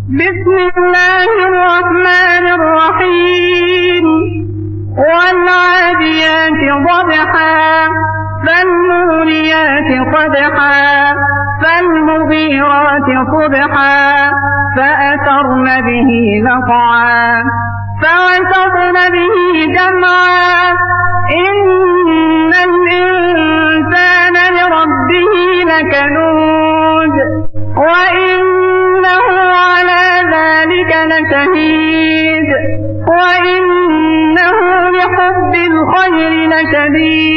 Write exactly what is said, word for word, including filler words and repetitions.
بسم الله الرحمن الرحيم والعاديات ضبحا فالموريات قدحا فالمغيرات صبحا فأثرن به نقعا فوسطن به جمعا إن الإنسان لربه لكنود وإنه على ذلك لشهيد وإنه لحب الخير لشديد